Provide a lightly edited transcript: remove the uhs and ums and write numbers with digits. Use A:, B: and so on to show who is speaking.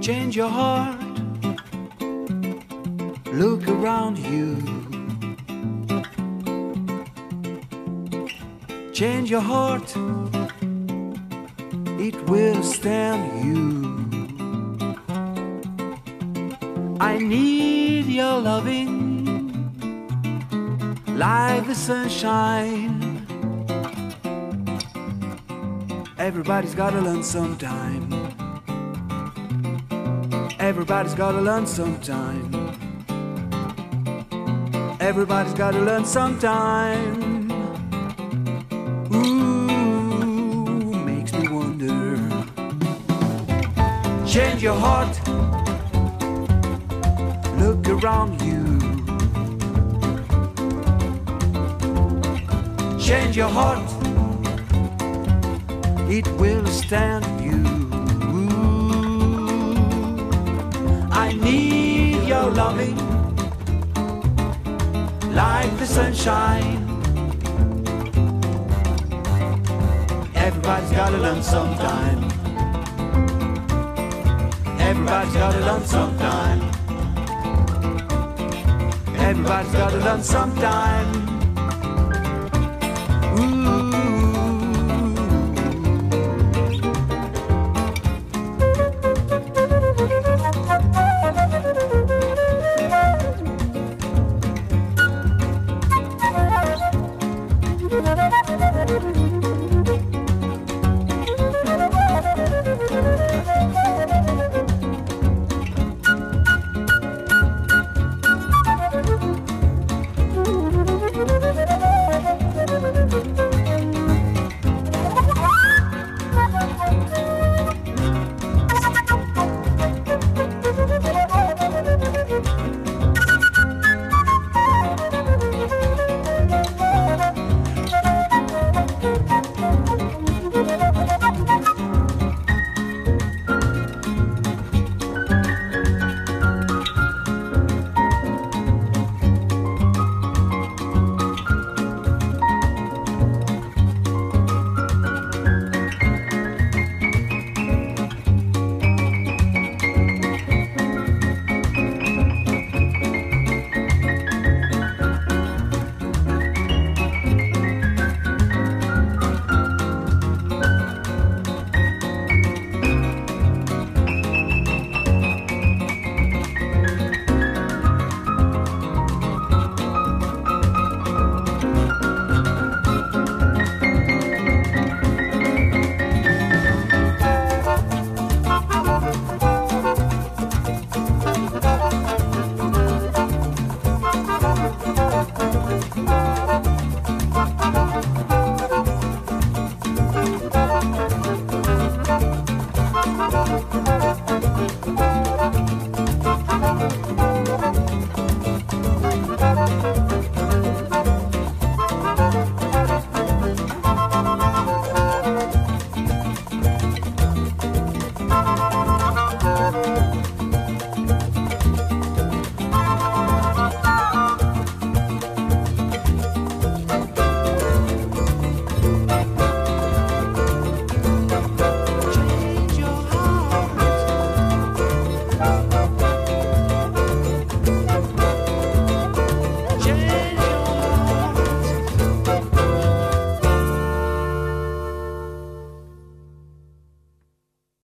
A: Change your heart, look around you. Change your heart, it will stand you. I need your loving like the sunshine. Everybody's gotta learn sometime. Everybody's gotta learn sometime. Everybody's gotta learn sometime. Ooh, makes me wonder. Change your heart, look around you. Change your heart, it will stand you. I need your loving like the sunshine. Everybody's gotta learn sometime. Everybody's gotta learn sometime. Everybody's gotta learn sometime. Ooh.